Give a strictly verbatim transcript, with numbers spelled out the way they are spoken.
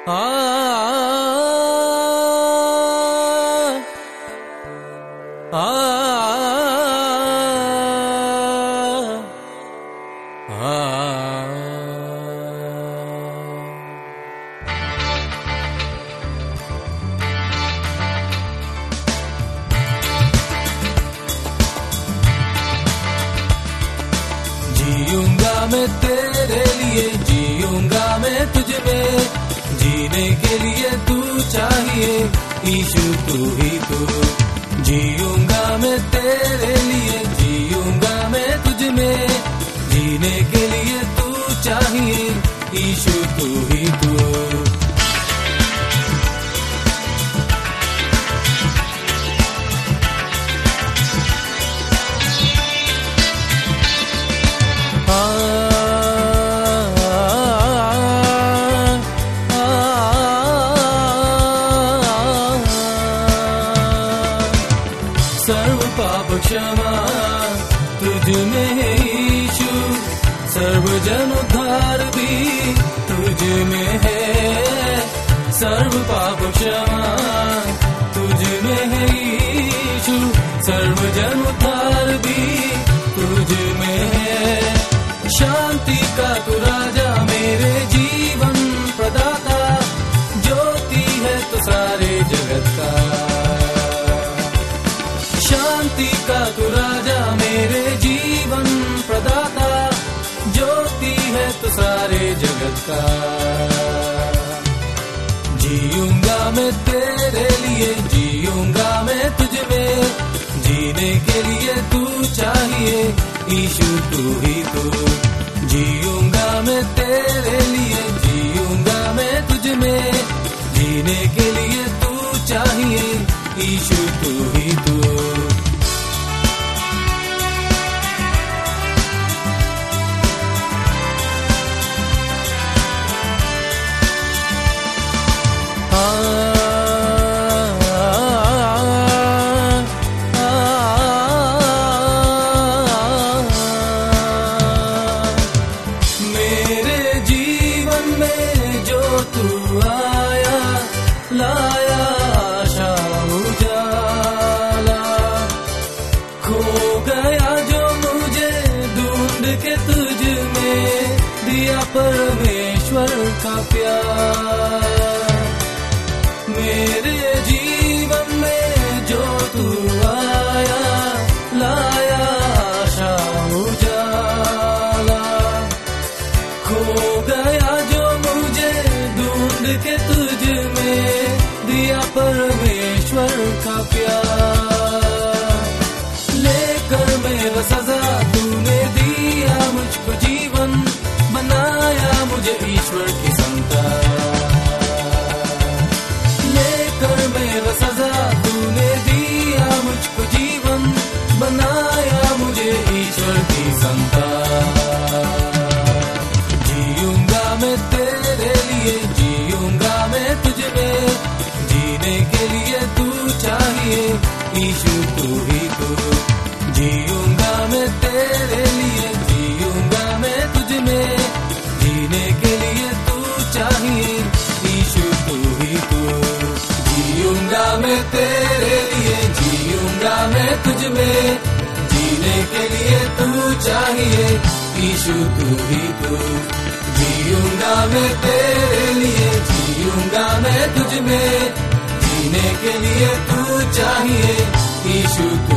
आ आ जीऊंगा मैं तेरे लिए, जीऊंगा मैं तुझ में, जीने के लिए तू चाहिए ईशु तू ही तू। जीऊंगा मैं तेरे लिए, जीऊंगा मैं तुझ में, जीने के लिए तू चाहिए ईशु तू ही तू। सर्व पाप क्षमा तुझ में है ईशु, सर्व जन उद्धार भी तुझ में है। सर्व पाप क्षमा तुझ में है ईशु, सर्व जन उद्धार भी तुझ में है। शांति का तू राजा मेरे जीवन प्रदाता, ज्योति है तो सारे जगत का। शांति का तू राजा मेरे जीवन प्रदाता, ज्योति है तो सारे जगत का। जीऊंगा मैं तेरे लिए, जीऊंगा मैं तुझ में, जीने के लिए तू चाहिए ईशु तू ही तू। जीऊंगा मैं तेरे लिए, जीऊंगा मैं तुझ में, जीने के लिए तू चाहिए ईशु तू ही तू। मेरे जीवन में जो तू आया, लाया आशा उजाला। खो गया जो मुझे ढूंढ के तुझ में, दिया परमेश्वर का प्यार। मेरे जीवन में जो तू आया, लाया आशा उजाला। खो गया जो मुझे ढूंढ के तुझ में, दिया परमेश्वर का प्यार। लेकर मेरा सजा तूने दिया मुझको जीवन, बनाया मुझे ईश्वर की संतान। लेकर मेरा सजा तूने दिया मुझको जीवन, बनाया मुझे ईश्वर की संतान। जीऊंगा मैं तेरे लिए, जीऊंगा मैं तुझ में, जीने के लिए तू चाहिए ईशु तू ही तू। जीऊंगा मैं तेरे लिए, जीऊंगा मैं तुझ में, जीने के लिए तू चाहिए ईशु तू ही तू। जीऊंगा मैं तेरे लिए, जीऊंगा मैं तुझ में, जीने के लिए तू चाहिए ईशु तू ही तू। जीऊंगा मैं तेरे लिए, जीऊंगा मैं तुझ में, जीने के लिए तू चाहिए ईशु।